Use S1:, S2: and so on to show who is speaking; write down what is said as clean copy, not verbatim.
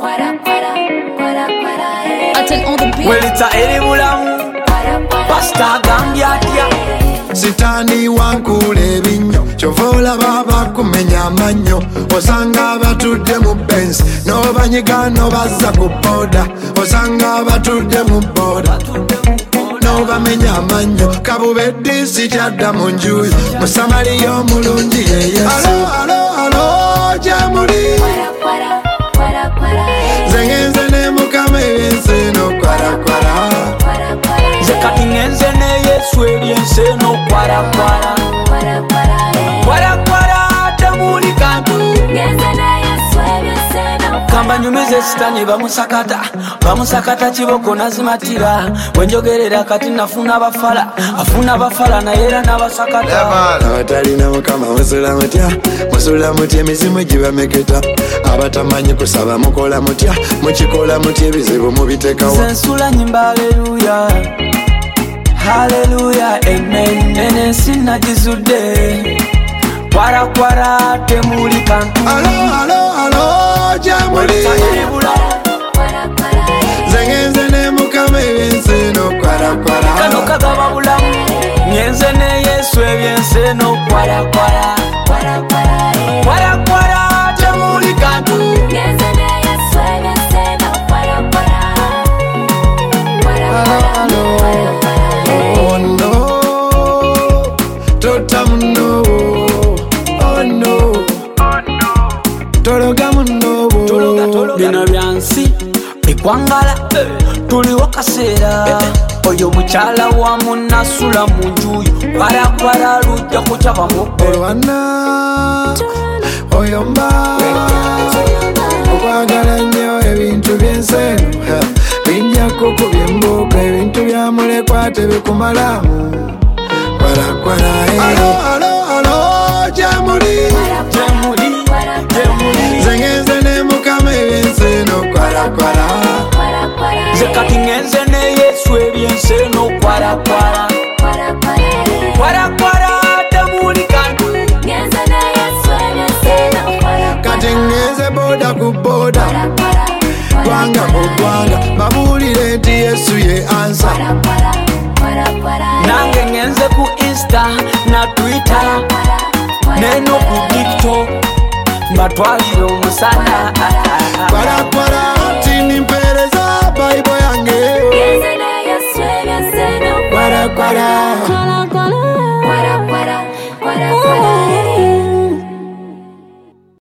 S1: Welita eribulamu Pastor Gambia
S2: Sitani wankule binyo Chovola baba kumenya manyo Osanga batudde mu Benz No banyiga no baza kuboda Osanga batudde mu boda No bamenya manyo Kabubedi sityadda mu njuyi Musamaliyo mulungi ye Yesu Alo jamuli Zengenze ne mukama eby'ensi no kwara
S1: Zekati ngenze ne Yesu eby'ensi no kwara temuli kantu Kamba nyumize sitani bamusakata kiboko nazimatira Wenjogerera kati nafuna bafala na yera nabasakata
S2: Abatalina mukama musula mutya emizimu gibameketa Abatamanyi kusaba mukola mutya mukikola mutya ebizibu mubitekawo
S1: Nsula nyimba haleluya amen enensi nagizudde kwara temuli kantu
S2: Alo jamuli Zengenze ne mukama eby'ensi no kwara
S1: Kano kagaba bulamu ngenze ne Yesu eby'ensi no kwara temuli kantu
S2: Oh no Totamuno Oh no Tologamuno
S1: Bino byansi bikwangala tuliwo kaseera oyo mukyala wa munasula mu njuyo kwara lujja kucaba mukko
S2: Olwana oyomba okwagala nnyo ebintu by'enseno binjako kubyembuka ebintu bya mulekwa tebikumalamu kwara Alo jamuli Zengenze ne mukama eby'ensi no kwara
S1: Zekati ngenze ne Yesu eby'ensi no kwara temuli kantu
S2: Kati ngenze boda ku boda Gwanga ku gwanga babuulire nti Yesu ye ansa
S1: Nange ngenze ku Insta na Twitter neno ku TikTok mbatwalire omusana
S2: Kwara tini mpereza Bible yange Kwara